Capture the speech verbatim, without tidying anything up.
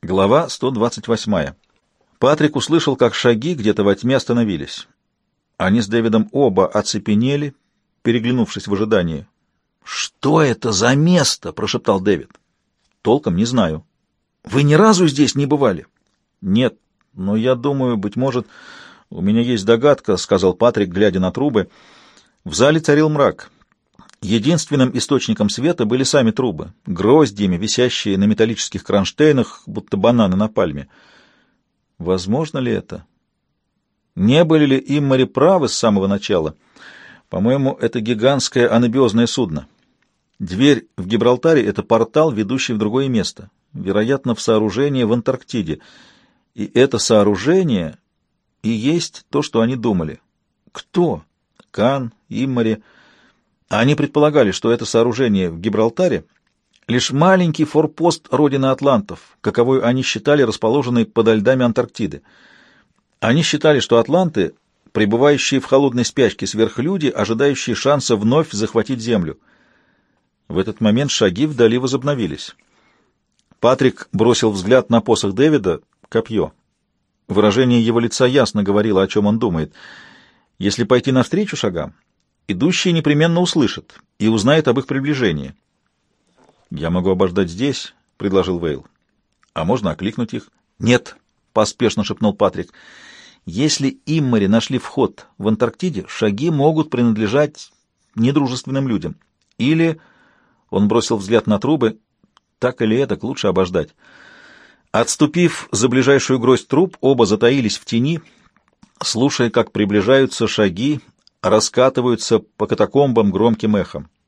Глава сто двадцать восьмая. Патрик услышал, как шаги где-то во тьме остановились. Они с Дэвидом оба оцепенели, переглянувшись в ожидании. «Что это за место?» — прошептал Дэвид. «Толком не знаю». «Вы ни разу здесь не бывали?» «Нет, но я думаю, быть может, у меня есть догадка», — сказал Патрик, глядя на трубы. В зале царил мрак. Единственным источником света были сами трубы, гроздьями, висящие на металлических кронштейнах, будто бананы на пальме. Возможно ли это? Не были ли Иммари правы с самого начала? По-моему, это гигантское анабиозное судно. Дверь в Гибралтаре — это портал, ведущий в другое место, вероятно, в сооружение в Антарктиде. И это сооружение и есть то, что они думали. Кто? Кан, Иммари. Они предполагали, что это сооружение в Гибралтаре — лишь маленький форпост родины атлантов, каковой они считали расположенной подо льдами Антарктиды. Они считали, что атланты — пребывающие в холодной спячке сверхлюди, ожидающие шанса вновь захватить Землю. В этот момент шаги вдали возобновились. Патрик бросил взгляд на посох Дэвида, копье. Выражение его лица ясно говорило, о чем он думает. Если пойти навстречу шагам, идущий непременно услышит и узнает об их приближении. «Я могу обождать здесь», — предложил Вейл. «А можно окликнуть их?» «Нет», — поспешно шепнул Патрик. «Если Иммари нашли вход в Антарктиде, шаги могут принадлежать недружественным людям. Или...» — он бросил взгляд на трубы. «Так или эдак, лучше обождать». Отступив за ближайшую гроздь труб, оба затаились в тени, слушая, как приближаются шаги, раскатываются по катакомбам громким эхом.